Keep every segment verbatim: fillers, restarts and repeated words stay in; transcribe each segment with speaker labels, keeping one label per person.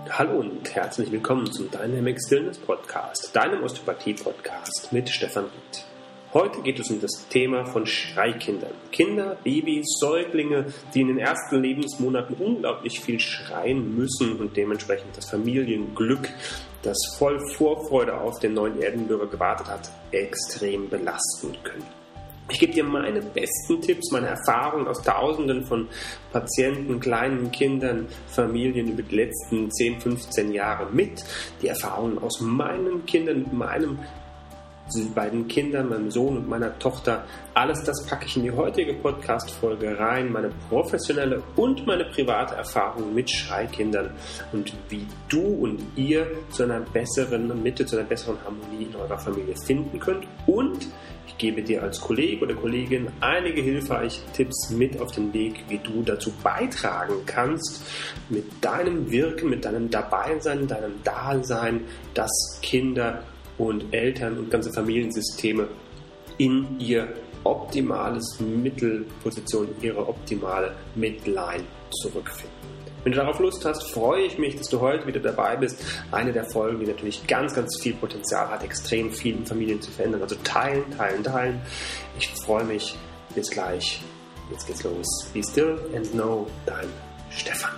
Speaker 1: Hallo und herzlich willkommen zum Dynamic Stillness Podcast, deinem Osteopathie-Podcast mit Stefan Ried. Heute geht es um das Thema von Schreikindern. Kinder, Babys, Säuglinge, die in den ersten Lebensmonaten unglaublich viel schreien müssen und dementsprechend das Familienglück, das voll Vorfreude auf den neuen Erdenbürger gewartet hat, extrem belasten können. Ich gebe dir meine besten Tipps, meine Erfahrungen aus Tausenden von Patienten, kleinen Kindern, Familien über die letzten zehn, fünfzehn Jahre mit. Die Erfahrungen aus meinen Kindern, mit meinem beiden Kindern, meinem Sohn und meiner Tochter. Alles das packe ich in die heutige Podcast-Folge rein. Meine professionelle und meine private Erfahrung mit Schreikindern und wie du und ihr zu einer besseren Mitte, zu einer besseren Harmonie in eurer Familie finden könnt. Und ich gebe dir als Kollege oder Kollegin einige hilfreiche Tipps mit auf den Weg, wie du dazu beitragen kannst, mit deinem Wirken, mit deinem Dabeisein, deinem Dasein, dass Kinder und Eltern und ganze Familiensysteme in ihr optimales Mittelposition, ihre optimale Midline zurückfinden. Wenn du darauf Lust hast, freue ich mich, dass du heute wieder dabei bist. Eine der Folgen, die natürlich ganz, ganz viel Potenzial hat, extrem viel in Familien zu verändern. Also teilen, teilen, teilen. Ich freue mich. Bis gleich. Jetzt geht's los. Be still and know, dein Stefan.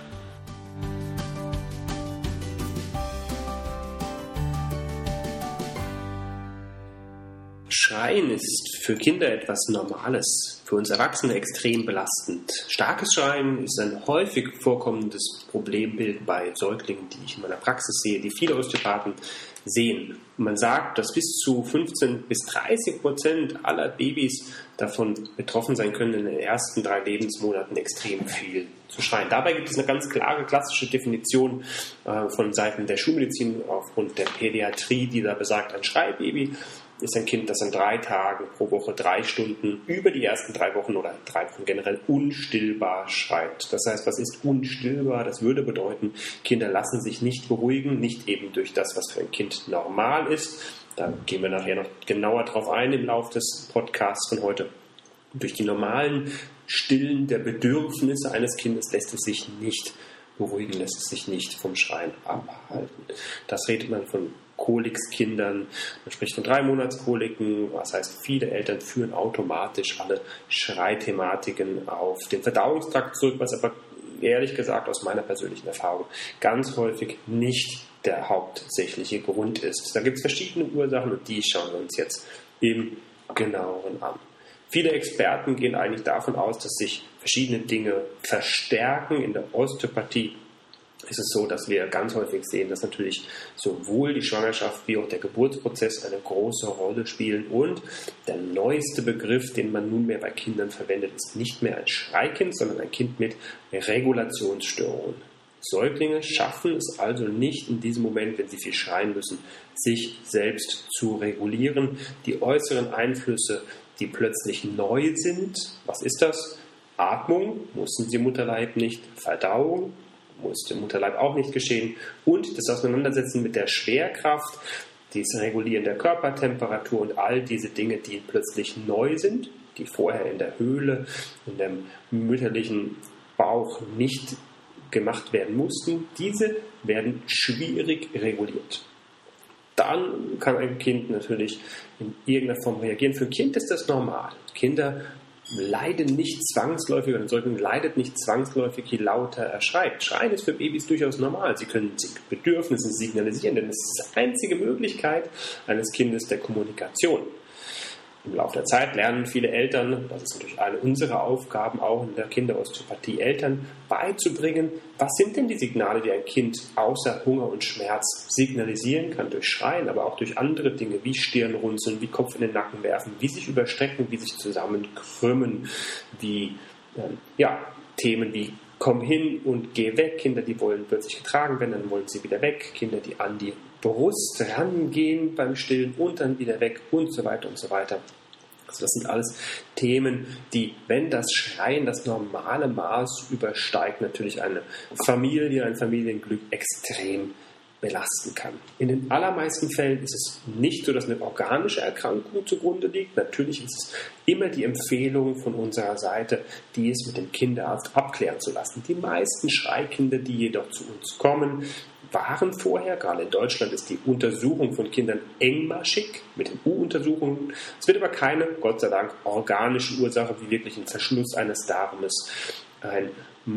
Speaker 1: Schreien ist für Kinder etwas Normales, für uns Erwachsene extrem belastend. Starkes Schreien ist ein häufig vorkommendes Problembild bei Säuglingen, die ich in meiner Praxis sehe, die viele Osteopathen sehen. Man sagt, dass bis zu fünfzehn bis dreißig Prozent aller Babys davon betroffen sein können, in den ersten drei Lebensmonaten extrem viel zu schreien. Dabei gibt es eine ganz klare klassische Definition äh, von Seiten der Schulmedizin aufgrund der Pädiatrie, die da besagt, ein Schreibaby ist ein Kind, das an drei Tagen pro Woche drei Stunden über die ersten drei Wochen oder drei Wochen generell unstillbar schreit. Das heißt, was ist unstillbar? Das würde bedeuten, Kinder lassen sich nicht beruhigen, nicht eben durch das, was für ein Kind normal ist. Da gehen wir nachher noch genauer drauf ein im Laufe des Podcasts von heute. Durch die normalen Stillen der Bedürfnisse eines Kindes lässt es sich nicht beruhigen, lässt es sich nicht vom Schreien abhalten. Das redet man von Kolikskindern, man spricht von Drei-Monats-Koliken, das heißt, viele Eltern führen automatisch alle Schreithematiken auf den Verdauungstrakt zurück, was aber ehrlich gesagt aus meiner persönlichen Erfahrung ganz häufig nicht der hauptsächliche Grund ist. Da gibt es verschiedene Ursachen und die schauen wir uns jetzt im Genaueren an. Viele Experten gehen eigentlich davon aus, dass sich verschiedene Dinge verstärken. In der Osteopathie ist es so, dass wir ganz häufig sehen, dass natürlich sowohl die Schwangerschaft wie auch der Geburtsprozess eine große Rolle spielen. Und der neueste Begriff, den man nunmehr bei Kindern verwendet, ist nicht mehr ein Schreikind, sondern ein Kind mit Regulationsstörungen. Säuglinge schaffen es also nicht in diesem Moment, wenn sie viel schreien müssen, sich selbst zu regulieren. Die äußeren Einflüsse, die plötzlich neu sind, was ist das? Atmung, mussten sie im Mutterleib nicht, Verdauung, muss im Mutterleib auch nicht geschehen, und das Auseinandersetzen mit der Schwerkraft, das Regulieren der Körpertemperatur und all diese Dinge, die plötzlich neu sind, die vorher in der Höhle, in dem mütterlichen Bauch nicht gemacht werden mussten, diese werden schwierig reguliert. Dann kann ein Kind natürlich in irgendeiner Form reagieren. Für ein Kind ist das normal. Kinder leiden nicht zwangsläufig, oder ein Säugling leidet nicht zwangsläufig, je lauter er schreit. Schreien ist für Babys durchaus normal. Sie können Bedürfnisse signalisieren, denn es ist die einzige Möglichkeit eines Kindes der Kommunikation. Im Laufe der Zeit lernen viele Eltern, das ist natürlich eine unserer Aufgaben auch in der Kinderosteopathie, Eltern beizubringen, was sind denn die Signale, die ein Kind außer Hunger und Schmerz signalisieren kann, durch Schreien, aber auch durch andere Dinge wie Stirnrunzeln, wie Kopf in den Nacken werfen, wie sich überstrecken, wie sich zusammenkrümmen, wie ähm, ja, Themen wie komm hin und geh weg, Kinder, die wollen plötzlich getragen werden, dann wollen sie wieder weg, Kinder, die an die Brust rangehen beim Stillen und dann wieder weg und so weiter und so weiter. Also das sind alles Themen, die, wenn das Schreien das normale Maß übersteigt, natürlich eine Familie, ein Familienglück extrem belasten kann. In den allermeisten Fällen ist es nicht so, dass eine organische Erkrankung zugrunde liegt. Natürlich ist es immer die Empfehlung von unserer Seite, dies mit dem Kinderarzt abklären zu lassen. Die meisten Schreikinder, die jedoch zu uns kommen, waren vorher. Gerade in Deutschland ist die Untersuchung von Kindern engmaschig mit den U-Untersuchungen. Es wird aber keine, Gott sei Dank, organische Ursache wie wirklich ein Verschluss eines Darmes, ein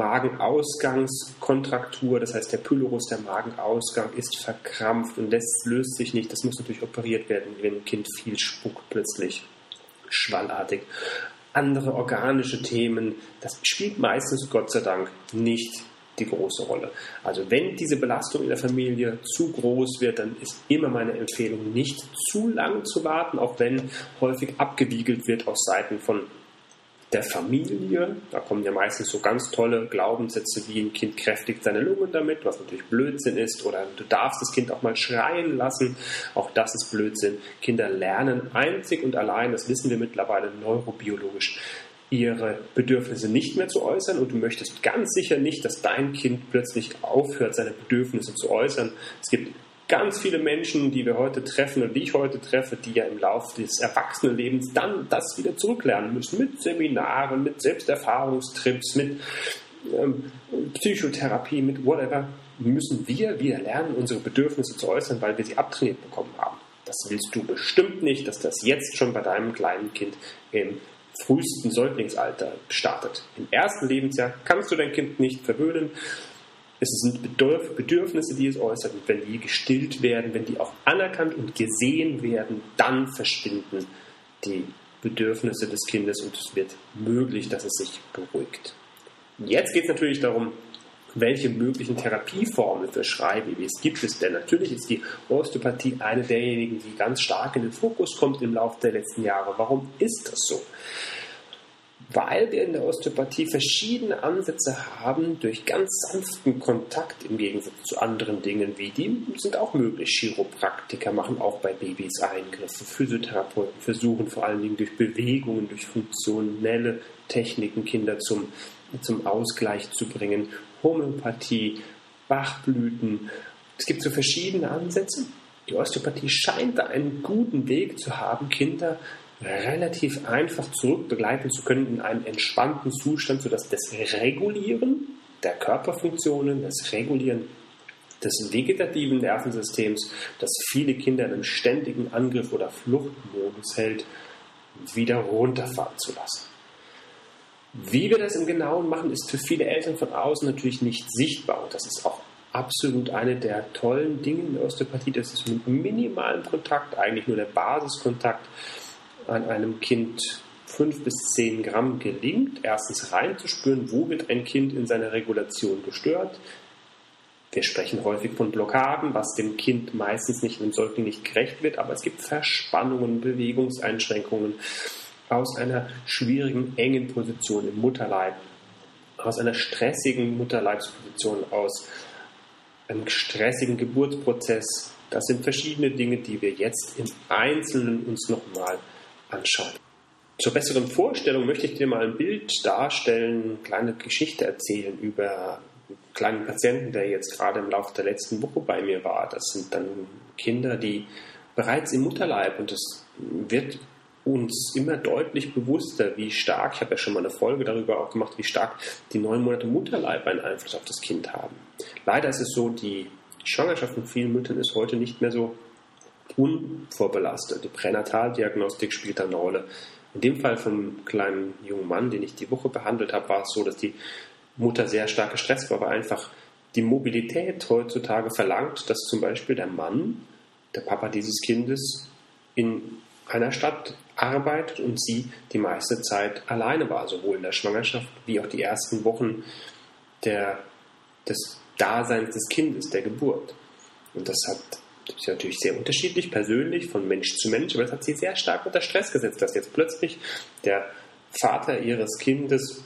Speaker 1: Magenausgangskontraktur, das heißt der Pylorus, der Magenausgang ist verkrampft und das löst sich nicht. Das muss natürlich operiert werden, wenn ein Kind viel spuckt plötzlich, schwallartig. Andere organische Themen, das spielt meistens, Gott sei Dank, nicht die große Rolle. Also wenn diese Belastung in der Familie zu groß wird, dann ist immer meine Empfehlung, nicht zu lange zu warten, auch wenn häufig abgewiegelt wird aus Seiten von der Familie. Da kommen ja meistens so ganz tolle Glaubenssätze wie ein Kind kräftigt seine Lungen damit, was natürlich Blödsinn ist, oder du darfst das Kind auch mal schreien lassen. Auch das ist Blödsinn. Kinder lernen einzig und allein, das wissen wir mittlerweile neurobiologisch, ihre Bedürfnisse nicht mehr zu äußern, und du möchtest ganz sicher nicht, dass dein Kind plötzlich aufhört, seine Bedürfnisse zu äußern. Es gibt ganz viele Menschen, die wir heute treffen und die ich heute treffe, die ja im Laufe des Erwachsenenlebens dann das wieder zurücklernen müssen, mit Seminaren, mit Selbsterfahrungstrips, mit ähm, Psychotherapie, mit whatever, müssen wir wieder lernen, unsere Bedürfnisse zu äußern, weil wir sie abtrainiert bekommen haben. Das willst du bestimmt nicht, dass das jetzt schon bei deinem kleinen Kind im frühesten Säuglingsalter startet. Im ersten Lebensjahr kannst du dein Kind nicht verwöhnen. Es sind Bedürfnisse, die es äußert, und wenn die gestillt werden, wenn die auch anerkannt und gesehen werden, dann verschwinden die Bedürfnisse des Kindes und es wird möglich, dass es sich beruhigt. Jetzt geht es natürlich darum, welche möglichen Therapieformen für Schreibabys gibt es denn? Natürlich ist die Osteopathie eine derjenigen, die ganz stark in den Fokus kommt im Laufe der letzten Jahre. Warum ist das so? Weil wir in der Osteopathie verschiedene Ansätze haben, durch ganz sanften Kontakt im Gegensatz zu anderen Dingen, wie die sind auch möglich. Chiropraktiker machen auch bei Babys Eingriffe, Physiotherapeuten versuchen vor allen Dingen durch Bewegungen, durch funktionelle Techniken Kinder zum, zum Ausgleich zu bringen. Homöopathie, Bachblüten, es gibt so verschiedene Ansätze. Die Osteopathie scheint da einen guten Weg zu haben, Kinder relativ einfach zurückbegleiten zu können in einen entspannten Zustand, sodass das Regulieren der Körperfunktionen, das Regulieren des vegetativen Nervensystems, das viele Kinder in einem ständigen Angriff- oder Fluchtmodus hält, wieder runterfahren zu lassen. Wie wir das im Genauen machen, ist für viele Eltern von außen natürlich nicht sichtbar, und das ist auch absolut eine der tollen Dinge in der Osteopathie, dass es mit minimalem Kontakt, eigentlich nur der Basiskontakt, an einem Kind fünf bis zehn Gramm gelingt, erstens reinzuspüren, wo wird ein Kind in seiner Regulation gestört. Wir sprechen häufig von Blockaden, was dem Kind meistens nicht, dem Säugling nicht gerecht wird, aber es gibt Verspannungen, Bewegungseinschränkungen aus einer schwierigen, engen Position im Mutterleib, aus einer stressigen Mutterleibsposition, aus einem stressigen Geburtsprozess. Das sind verschiedene Dinge, die wir jetzt im Einzelnen uns nochmal anschauen. Zur besseren Vorstellung möchte ich dir mal ein Bild darstellen, eine kleine Geschichte erzählen über einen kleinen Patienten, der jetzt gerade im Laufe der letzten Woche bei mir war. Das sind dann Kinder, die bereits im Mutterleib, und es wird uns immer deutlich bewusster, wie stark, ich habe ja schon mal eine Folge darüber auch gemacht, wie stark die neun Monate Mutterleib einen Einfluss auf das Kind haben. Leider ist es so, die Schwangerschaft von vielen Müttern ist heute nicht mehr so unvorbelastet. Die Pränataldiagnostik spielt da eine Rolle. In dem Fall vom kleinen jungen Mann, den ich die Woche behandelt habe, war es so, dass die Mutter sehr stark gestresst war, weil einfach die Mobilität heutzutage verlangt, dass zum Beispiel der Mann, der Papa dieses Kindes, in einer Stadt arbeitet und sie die meiste Zeit alleine war, sowohl in der Schwangerschaft wie auch die ersten Wochen der, des Daseins des Kindes, der Geburt. Und das hat Das ist natürlich sehr unterschiedlich, persönlich, von Mensch zu Mensch, aber das hat sie sehr stark unter Stress gesetzt, dass jetzt plötzlich der Vater ihres Kindes,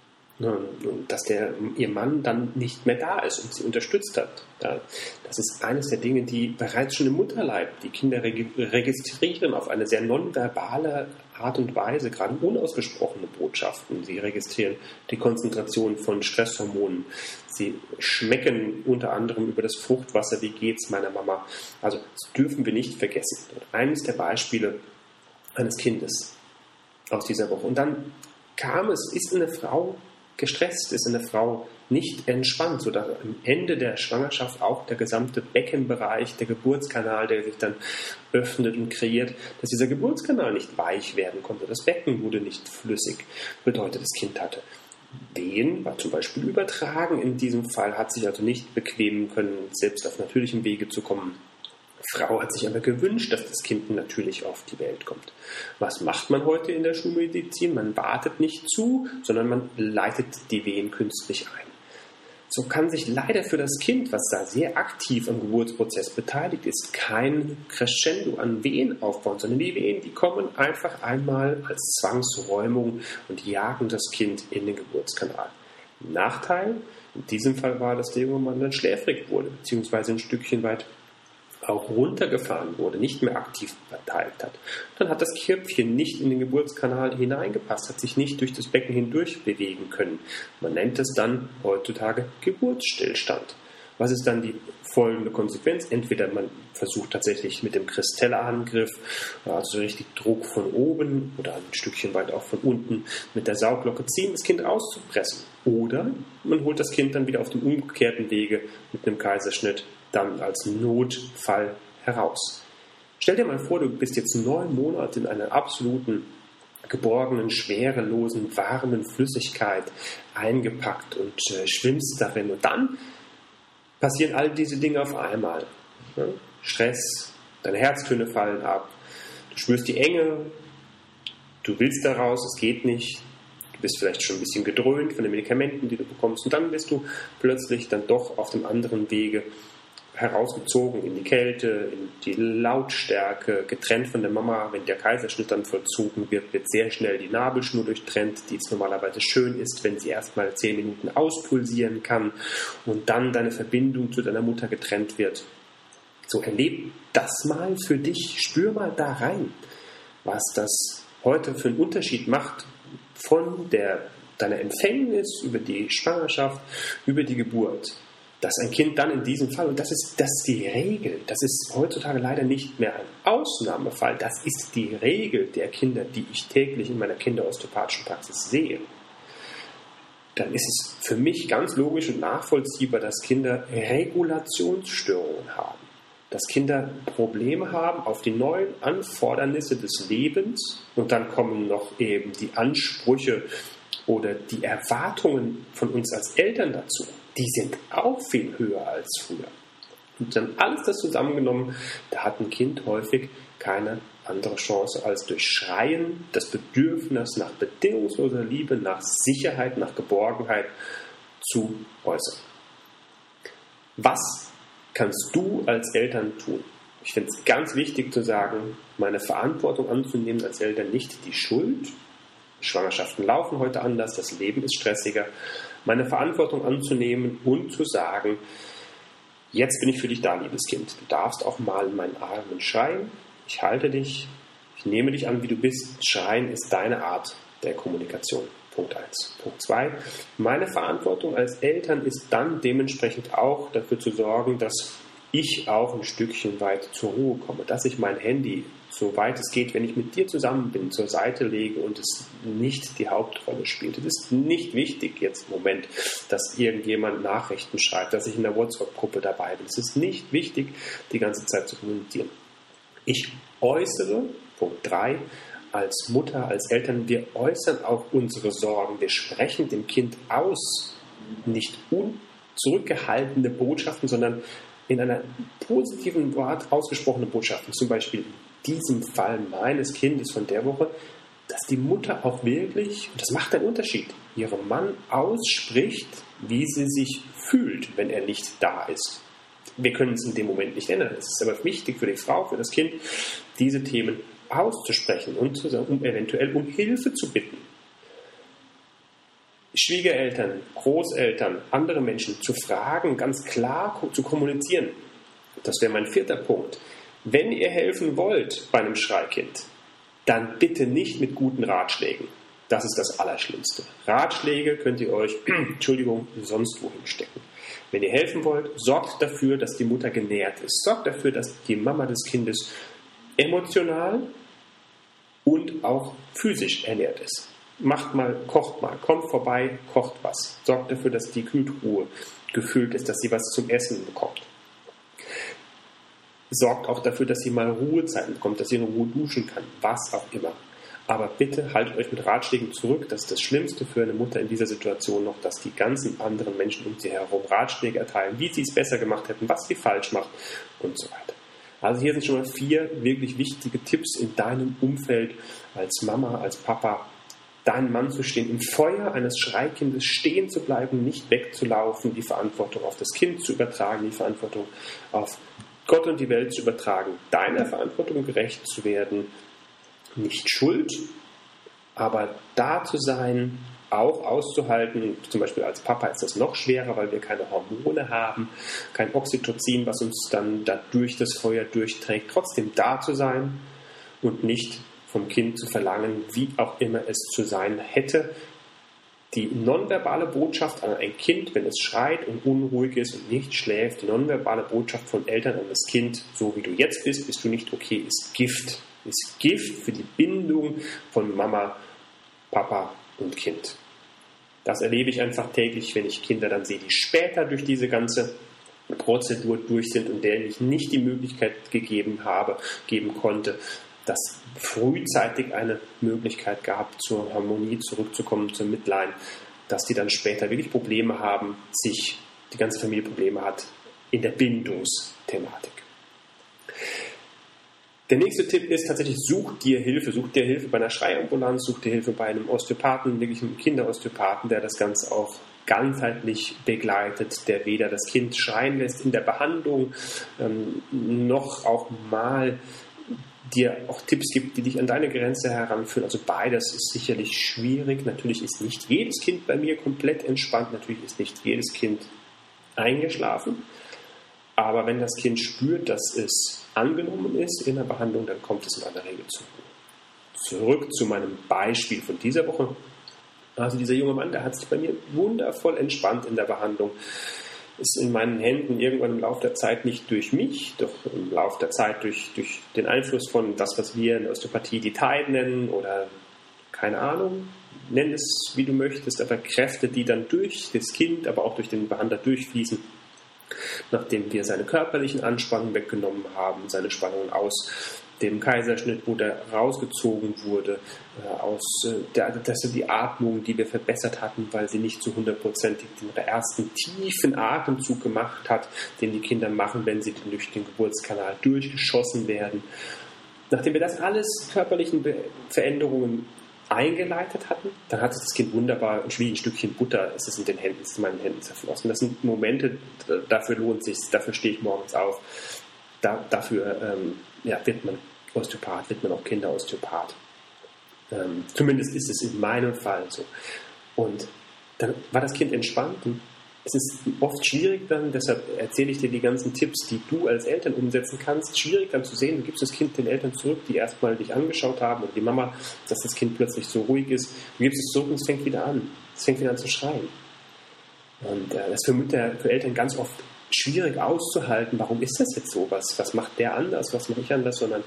Speaker 1: dass der, ihr Mann dann nicht mehr da ist und sie unterstützt hat. Das ist eines der Dinge, die bereits schon im Mutterleib die Kinder registrieren auf eine sehr nonverbale Art und Weise, gerade unausgesprochene Botschaften. Sie registrieren die Konzentration von Stresshormonen. Sie schmecken unter anderem über das Fruchtwasser, wie geht's meiner Mama. Also das dürfen wir nicht vergessen. Eines der Beispiele eines Kindes aus dieser Woche. Und dann kam es, ist eine Frau gestresst ist eine Frau nicht entspannt, sodass am Ende der Schwangerschaft auch der gesamte Beckenbereich, der Geburtskanal, der sich dann öffnet und kreiert, dass dieser Geburtskanal nicht weich werden konnte. Das Becken wurde nicht flüssig, bedeutet, das Kind hatte Wehen, war zum Beispiel übertragen in diesem Fall, hat sich also nicht bequemen können, selbst auf natürlichem Wege zu kommen. Frau hat sich aber gewünscht, dass das Kind natürlich auf die Welt kommt. Was macht man heute in der Schulmedizin? Man wartet nicht zu, sondern man leitet die Wehen künstlich ein. So kann sich leider für das Kind, was da sehr aktiv am Geburtsprozess beteiligt ist, kein Crescendo an Wehen aufbauen, sondern die Wehen, die kommen einfach einmal als Zwangsräumung und jagen das Kind in den Geburtskanal. Nachteil, in diesem Fall war, dass der junge Mann dann schläfrig wurde, beziehungsweise ein Stückchen weit auch runtergefahren wurde, nicht mehr aktiv beteiligt hat. Dann hat das Köpfchen nicht in den Geburtskanal hineingepasst, hat sich nicht durch das Becken hindurch bewegen können. Man nennt es dann heutzutage Geburtsstillstand. Was ist dann die folgende Konsequenz? Entweder man versucht tatsächlich mit dem Kristellerangriff, also richtig Druck von oben oder ein Stückchen weit auch von unten mit der Sauglocke ziehen, das Kind rauszupressen. Oder man holt das Kind dann wieder auf dem umgekehrten Wege mit einem Kaiserschnitt dann als Notfall heraus. Stell dir mal vor, du bist jetzt neun Monate in einer absoluten, geborgenen, schwerelosen, warmen Flüssigkeit eingepackt und äh, schwimmst darin. Und dann passieren all diese Dinge auf einmal. Ja? Stress, deine Herztöne fallen ab, du spürst die Enge, du willst da raus, es geht nicht. Du bist vielleicht schon ein bisschen gedröhnt von den Medikamenten, die du bekommst. Und dann bist du plötzlich dann doch auf dem anderen Wege herausgezogen in die Kälte, in die Lautstärke, getrennt von der Mama. Wenn der Kaiserschnitt dann vollzogen wird, wird sehr schnell die Nabelschnur durchtrennt, die es normalerweise schön ist, wenn sie erst mal zehn Minuten auspulsieren kann und dann deine Verbindung zu deiner Mutter getrennt wird. So, erleb das mal für dich, spür mal da rein, was das heute für einen Unterschied macht von der, deiner Empfängnis über die Schwangerschaft, über die Geburt. Dass ein Kind dann in diesem Fall, und das ist, das ist die Regel, das ist heutzutage leider nicht mehr ein Ausnahmefall, das ist die Regel der Kinder, die ich täglich in meiner kinderosteopathischen Praxis sehe, dann ist es für mich ganz logisch und nachvollziehbar, dass Kinder Regulationsstörungen haben, dass Kinder Probleme haben auf die neuen Anfordernisse des Lebens und dann kommen noch eben die Ansprüche oder die Erwartungen von uns als Eltern dazu. Die sind auch viel höher als früher. Und dann alles das zusammengenommen, da hat ein Kind häufig keine andere Chance, als durch Schreien das Bedürfnis nach bedingungsloser Liebe, nach Sicherheit, nach Geborgenheit zu äußern. Was kannst du als Eltern tun? Ich finde es ganz wichtig zu sagen, meine Verantwortung anzunehmen als Eltern, nicht die Schuld. Schwangerschaften laufen heute anders, das Leben ist stressiger. Meine Verantwortung anzunehmen und zu sagen, jetzt bin ich für dich da, liebes Kind. Du darfst auch mal in meinen Armen schreien. Ich halte dich, ich nehme dich an, wie du bist. Schreien ist deine Art der Kommunikation. Punkt eins. Punkt zwei. Meine Verantwortung als Eltern ist dann dementsprechend auch dafür zu sorgen, dass ich auch ein Stückchen weit zur Ruhe komme, dass ich mein Handy, so weit es geht, wenn ich mit dir zusammen bin, zur Seite lege und es nicht die Hauptrolle spielt. Es ist nicht wichtig jetzt im Moment, dass irgendjemand Nachrichten schreibt, dass ich in der WhatsApp-Gruppe dabei bin. Es ist nicht wichtig, die ganze Zeit zu kommunizieren. Ich äußere, Punkt drei, als Mutter, als Eltern, wir äußern auch unsere Sorgen. Wir sprechen dem Kind aus, nicht zurückgehaltene Botschaften, sondern in einer positiven Art ausgesprochene Botschaften, zum Beispiel in diesem Fall meines Kindes von der Woche, dass die Mutter auch wirklich, und das macht einen Unterschied, ihrem Mann ausspricht, wie sie sich fühlt, wenn er nicht da ist. Wir können es in dem Moment nicht ändern. Es ist aber wichtig für die Frau, für das Kind, diese Themen auszusprechen und zu sagen, um eventuell um Hilfe zu bitten. Schwiegereltern, Großeltern, andere Menschen zu fragen, ganz klar zu kommunizieren. Das wäre mein vierter Punkt. Wenn ihr helfen wollt bei einem Schreikind, dann bitte nicht mit guten Ratschlägen. Das ist das Allerschlimmste. Ratschläge könnt ihr euch, Entschuldigung, sonst wohin stecken. Wenn ihr helfen wollt, sorgt dafür, dass die Mutter genährt ist. Sorgt dafür, dass die Mama des Kindes emotional und auch physisch ernährt ist. macht mal, kocht mal, kommt vorbei, kocht was. Sorgt dafür, dass die Kühltruhe gefüllt ist, dass sie was zum Essen bekommt. Sorgt auch dafür, dass sie mal Ruhezeiten bekommt, dass sie in Ruhe duschen kann, was auch immer. Aber bitte haltet euch mit Ratschlägen zurück. Das ist das Schlimmste für eine Mutter in dieser Situation noch, dass die ganzen anderen Menschen um sie herum Ratschläge erteilen, wie sie es besser gemacht hätten, was sie falsch macht und so weiter. Also hier sind schon mal vier wirklich wichtige Tipps in deinem Umfeld als Mama, als Papa, deinen Mann zu stehen, im Feuer eines Schreikindes stehen zu bleiben, nicht wegzulaufen, die Verantwortung auf das Kind zu übertragen, die Verantwortung auf Gott und die Welt zu übertragen, deiner Verantwortung gerecht zu werden, nicht schuld, aber da zu sein, auch auszuhalten. Zum Beispiel als Papa ist das noch schwerer, weil wir keine Hormone haben, kein Oxytocin, was uns dann da durch das Feuer durchträgt. Trotzdem da zu sein und nicht vom Kind zu verlangen, wie auch immer es zu sein hätte. Die nonverbale Botschaft an ein Kind, wenn es schreit und unruhig ist und nicht schläft, die nonverbale Botschaft von Eltern an das Kind, so wie du jetzt bist, bist du nicht okay, ist Gift. Ist Gift für die Bindung von Mama, Papa und Kind. Das erlebe ich einfach täglich, wenn ich Kinder dann sehe, die später durch diese ganze Prozedur durch sind und denen ich nicht die Möglichkeit gegeben habe, geben konnte, dass frühzeitig eine Möglichkeit gab, zur Harmonie zurückzukommen, zum Mitleid, dass die dann später wirklich Probleme haben, sich, die ganze Familie Probleme hat in der Bindungsthematik. Der nächste Tipp ist tatsächlich, such dir Hilfe. Such dir Hilfe bei einer Schreiambulanz, such dir Hilfe bei einem Osteopathen, wirklich einem Kinderosteopathen, der das Ganze auch ganzheitlich begleitet, der weder das Kind schreien lässt in der Behandlung, ähm, noch auch mal dir auch Tipps gibt, die dich an deine Grenze heranführen. Also beides ist sicherlich schwierig. Natürlich ist nicht jedes Kind bei mir komplett entspannt. Natürlich ist nicht jedes Kind eingeschlafen. Aber wenn das Kind spürt, dass es angenommen ist in der Behandlung, dann kommt es in aller Regel zu. Zurück zu meinem Beispiel von dieser Woche. Also dieser junge Mann, der hat sich bei mir wundervoll entspannt in der Behandlung. Ist in meinen Händen irgendwann im Laufe der Zeit nicht durch mich, doch im Laufe der Zeit durch, durch den Einfluss von das, was wir in der Osteopathie die Tide nennen oder keine Ahnung, nenn es wie du möchtest, aber Kräfte, die dann durch das Kind, aber auch durch den Behandler durchfließen, nachdem wir seine körperlichen Anspannungen weggenommen haben, seine Spannungen aus dem Kaiserschnitt, wo der rausgezogen wurde, äh, aus äh, der, das sind die Atmung, die wir verbessert hatten, weil sie nicht zu hundertprozentig den ersten tiefen Atemzug gemacht hat, den die Kinder machen, wenn sie durch den Geburtskanal durchgeschossen werden. Nachdem wir das alles körperlichen Be- Veränderungen eingeleitet hatten, dann hat sich das Kind wunderbar und wie ein Stückchen Butter ist es in den Händen, ist in meinen Händen zerflossen. Das sind Momente, dafür lohnt es sich, dafür stehe ich morgens auf. Da, dafür ähm, ja, wird man Osteopath, wird man auch Kinderosteopath. Ähm, zumindest ist es in meinem Fall so. Und dann war das Kind entspannt. Und es ist oft schwierig dann, deshalb erzähle ich dir die ganzen Tipps, die du als Eltern umsetzen kannst. Schwierig dann zu sehen, du gibst das Kind den Eltern zurück, die erstmal dich angeschaut haben oder die Mama, dass das Kind plötzlich so ruhig ist. Du gibst es zurück und es fängt wieder an. Es fängt wieder an zu schreien. Und äh, das ist für Mütter, für Eltern ganz oft schwierig auszuhalten, warum ist das jetzt so? Was, was macht der anders? Was mache ich anders? Sondern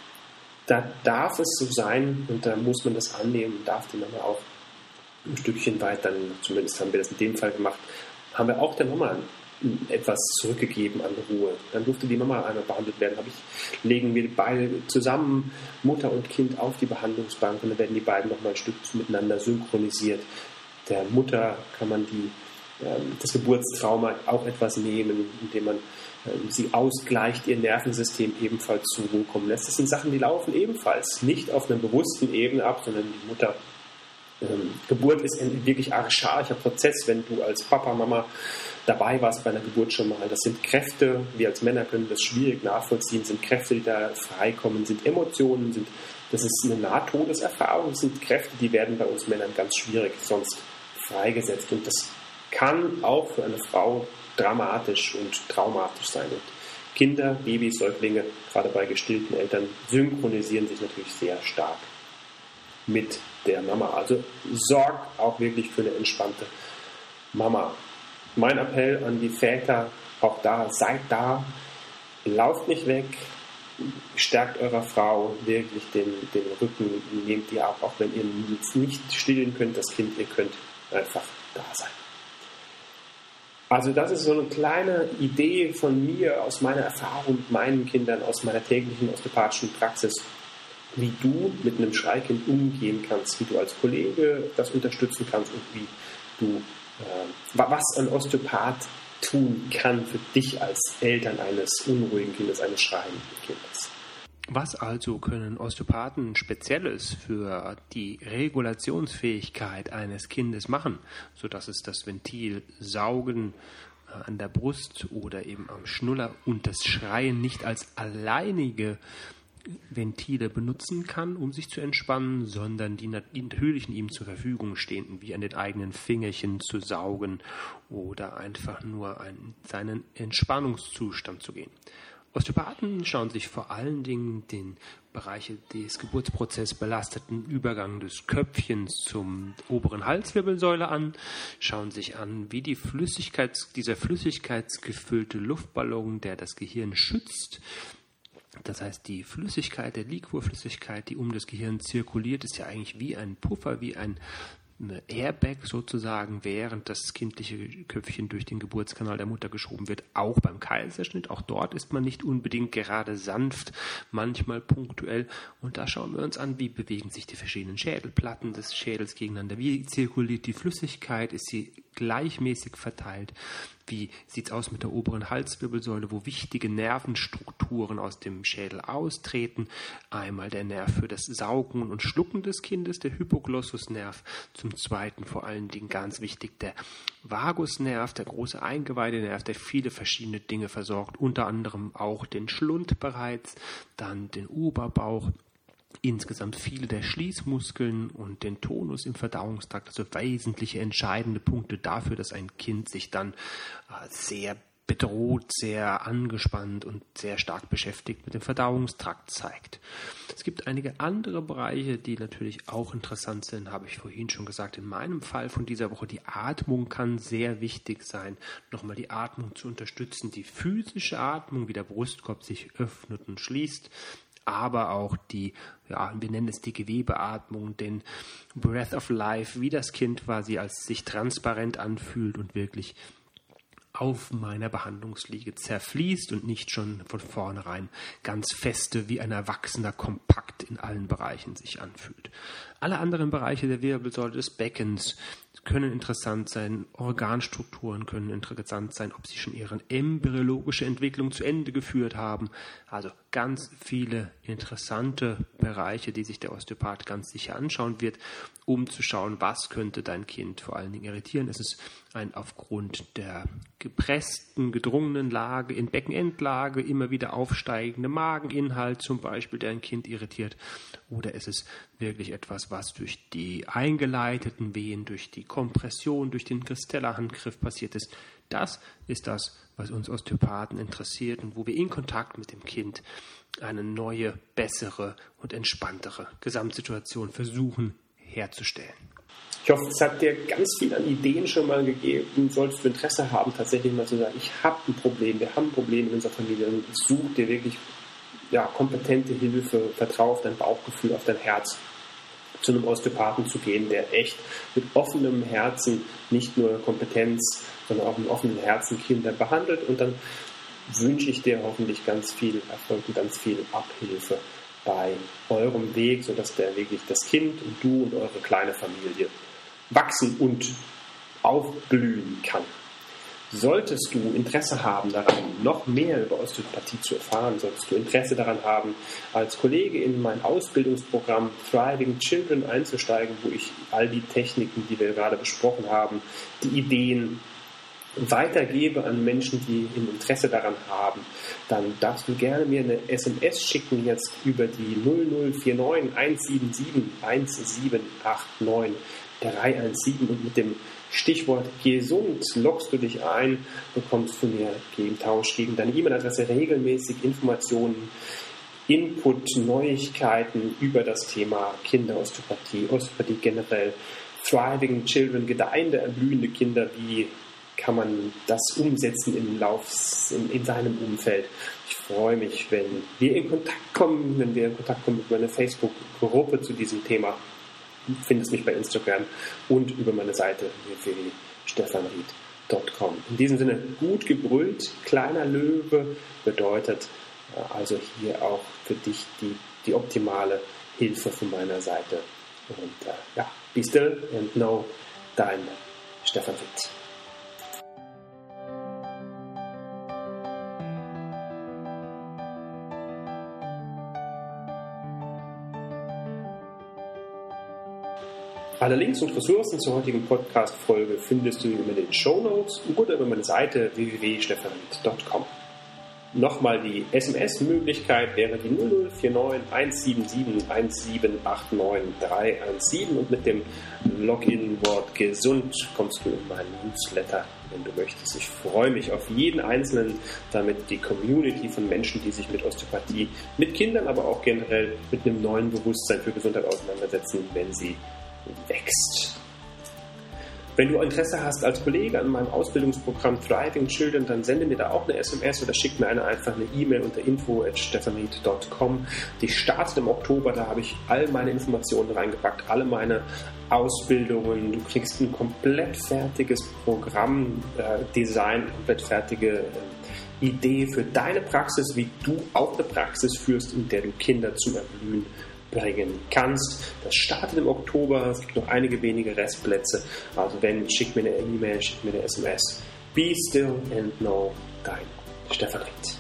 Speaker 1: da darf es so sein und da muss man das annehmen, darf die Mama auch ein Stückchen weit, dann zumindest haben wir das in dem Fall gemacht, haben wir auch der Mama etwas zurückgegeben an Ruhe. Dann durfte die Mama einmal behandelt werden. Habe ich, legen wir beide zusammen, Mutter und Kind, auf die Behandlungsbank und dann werden die beiden nochmal ein Stück miteinander synchronisiert. Der Mutter kann man die das Geburtstrauma auch etwas nehmen, indem man ähm, sie ausgleicht, ihr Nervensystem ebenfalls zur Ruhe kommen lässt. Das sind Sachen, die laufen ebenfalls nicht auf einer bewussten Ebene ab, sondern die Mutter. Ähm, Geburt ist ein wirklich archaischer Prozess, wenn du als Papa, Mama dabei warst bei einer Geburt schon mal. Das sind Kräfte, wir als Männer können das schwierig nachvollziehen, sind Kräfte, die da freikommen, sind Emotionen, sind, das ist eine Nahtodeserfahrung, das sind Kräfte, die werden bei uns Männern ganz schwierig sonst freigesetzt und das kann auch für eine Frau dramatisch und traumatisch sein. Und Kinder, Babys, Säuglinge, gerade bei gestillten Eltern, synchronisieren sich natürlich sehr stark mit der Mama. Also sorgt auch wirklich für eine entspannte Mama. Mein Appell an die Väter, auch da, seid da, lauft nicht weg, stärkt eurer Frau wirklich den, den Rücken, nehmt ihr auch, auch wenn ihr nicht stillen könnt, das Kind, ihr könnt einfach da sein. Also das ist so eine kleine Idee von mir aus meiner Erfahrung mit meinen Kindern, aus meiner täglichen osteopathischen Praxis, wie du mit einem Schreikind umgehen kannst, wie du als Kollege das unterstützen kannst und wie du, äh, was ein Osteopath tun kann für dich als Eltern eines unruhigen Kindes, eines schreienden Kindes.
Speaker 2: Was also können Osteopathen Spezielles für die Regulationsfähigkeit eines Kindes machen, sodass es das Ventil Saugen an der Brust oder eben am Schnuller und das Schreien nicht als alleinige Ventile benutzen kann, um sich zu entspannen, sondern die natürlichen ihm zur Verfügung stehenden, wie an den eigenen Fingerchen zu saugen oder einfach nur in seinen Entspannungszustand zu gehen. Osteopathen schauen sich vor allen Dingen den Bereich des Geburtsprozesses belasteten Übergang des Köpfchens zum oberen Halswirbelsäule an, schauen sich an, wie die Flüssigkeit, dieser flüssigkeitsgefüllte Luftballon, der das Gehirn schützt, das heißt, die Flüssigkeit, der Liquorflüssigkeit, die um das Gehirn zirkuliert, ist ja eigentlich wie ein Puffer, wie ein Airbag sozusagen, während das kindliche Köpfchen durch den Geburtskanal der Mutter geschoben wird, auch beim Kaiserschnitt. Auch dort ist man nicht unbedingt gerade sanft, manchmal punktuell. Und da schauen wir uns an, wie bewegen sich die verschiedenen Schädelplatten des Schädels gegeneinander, wie zirkuliert die Flüssigkeit, ist sie gleichmäßig verteilt, wie sieht es aus mit der oberen Halswirbelsäule, wo wichtige Nervenstrukturen aus dem Schädel austreten. Einmal der Nerv für das Saugen und Schlucken des Kindes, der Hypoglossusnerv. Zum Zweiten vor allen Dingen ganz wichtig der Vagusnerv, der große Eingeweidenerv, der viele verschiedene Dinge versorgt, unter anderem auch den Schlund bereits, dann den Oberbauch, insgesamt viele der Schließmuskeln und den Tonus im Verdauungstrakt, also wesentliche entscheidende Punkte dafür, dass ein Kind sich dann äh, sehr bedroht, sehr angespannt und sehr stark beschäftigt mit dem Verdauungstrakt zeigt. Es gibt einige andere Bereiche, die natürlich auch interessant sind, habe ich vorhin schon gesagt. In meinem Fall von dieser Woche, die Atmung kann sehr wichtig sein, nochmal die Atmung zu unterstützen, die physische Atmung, wie der Brustkorb sich öffnet und schließt, aber auch die, ja, wir nennen es die Gewebeatmung, den Breath of Life, wie das Kind quasi als sich transparent anfühlt und wirklich auf meiner Behandlungsliege zerfließt und nicht schon von vornherein ganz feste wie ein Erwachsener kompakt in allen Bereichen sich anfühlt. Alle anderen Bereiche der Wirbelsäule des Beckens können interessant sein, Organstrukturen können interessant sein, ob sie schon ihre embryologische Entwicklung zu Ende geführt haben. Also ganz viele interessante Bereiche, die sich der Osteopath ganz sicher anschauen wird, um zu schauen, was könnte dein Kind vor allen Dingen irritieren. Es ist ein aufgrund der gepressten, gedrungenen Lage, in Beckenendlage, immer wieder aufsteigende Mageninhalt zum Beispiel, der ein Kind irritiert. Oder ist es wirklich etwas, was durch die eingeleiteten Wehen, durch die Kompression, durch den Kristellerhandgriff passiert ist? Das ist das, was uns Osteopathen interessiert und wo wir in Kontakt mit dem Kind eine neue, bessere und entspanntere Gesamtsituation versuchen herzustellen.
Speaker 1: Ich hoffe, es hat dir ganz viel an Ideen schon mal gegeben. Solltest du Interesse haben, tatsächlich mal zu sagen, ich habe ein Problem, wir haben ein Problem in unserer Familie und such dir wirklich ja, kompetente Hilfe, vertraue auf dein Bauchgefühl, auf dein Herz, zu einem Osteopathen zu gehen, der echt mit offenem Herzen nicht nur Kompetenz, sondern auch mit offenem Herzen Kinder behandelt. Und dann wünsche ich dir hoffentlich ganz viel Erfolg und ganz viel Abhilfe bei eurem Weg, sodass der wirklich das Kind und du und eure kleine Familie wachsen und aufblühen kann. Solltest du Interesse haben daran, noch mehr über Osteopathie zu erfahren, solltest du Interesse daran haben, als Kollege in mein Ausbildungsprogramm Thriving Children einzusteigen, wo ich all die Techniken, die wir gerade besprochen haben, die Ideen weitergebe an Menschen, die ein Interesse daran haben, dann darfst du gerne mir eine S M S schicken, jetzt über die null null vier neun eins sieben sieben eins sieben acht neun drei eins sieben und mit dem Stichwort gesund loggst du dich ein, bekommst von mir im Tausch gegen deine E-Mail-Adresse regelmäßig Informationen, Input, Neuigkeiten über das Thema Kinderosteopathie, Osteopathie generell, Thriving Children, gedeihende, erblühende Kinder, wie kann man das umsetzen im Lauf, in, in seinem Umfeld. Ich freue mich, wenn wir in Kontakt kommen, wenn wir in Kontakt kommen mit meiner Facebook-Gruppe zu diesem Thema. Du findest mich bei Instagram und über meine Seite w w w punkt stefan ried punkt com. In diesem Sinne, gut gebrüllt, kleiner Löwe bedeutet also hier auch für dich die, die optimale Hilfe von meiner Seite. Und äh, ja, be still and know, dein Stefan Ried. Alle Links und Ressourcen zur heutigen Podcast-Folge findest du über den Shownotes oder über meine Seite w w w punkt stefan ried punkt com. Nochmal die S M S-Möglichkeit wäre die null null vier neun eins sieben sieben eins sieben acht neun drei eins sieben und mit dem Login-Wort gesund kommst du in meinen Newsletter, wenn du möchtest. Ich freue mich auf jeden Einzelnen, damit die Community von Menschen, die sich mit Osteopathie, mit Kindern, aber auch generell mit einem neuen Bewusstsein für Gesundheit auseinandersetzen, wenn sie wächst. Wenn du Interesse hast als Kollege an meinem Ausbildungsprogramm Thriving Children, dann sende mir da auch eine S M S oder schick mir eine, einfach eine E-Mail unter info at stefan ried punkt com. Die startet im Oktober, da habe ich all meine Informationen reingepackt, alle meine Ausbildungen. Du kriegst ein komplett fertiges Programm, äh, Design, komplett fertige äh, Idee für deine Praxis, wie du auch eine Praxis führst, in der du Kinder zum Erblühen bringen kannst. Das startet im Oktober, es gibt noch einige wenige Restplätze. Also wenn, schick mir eine E-Mail, schick mir eine S M S. Be still and know, dein Stefan Ried.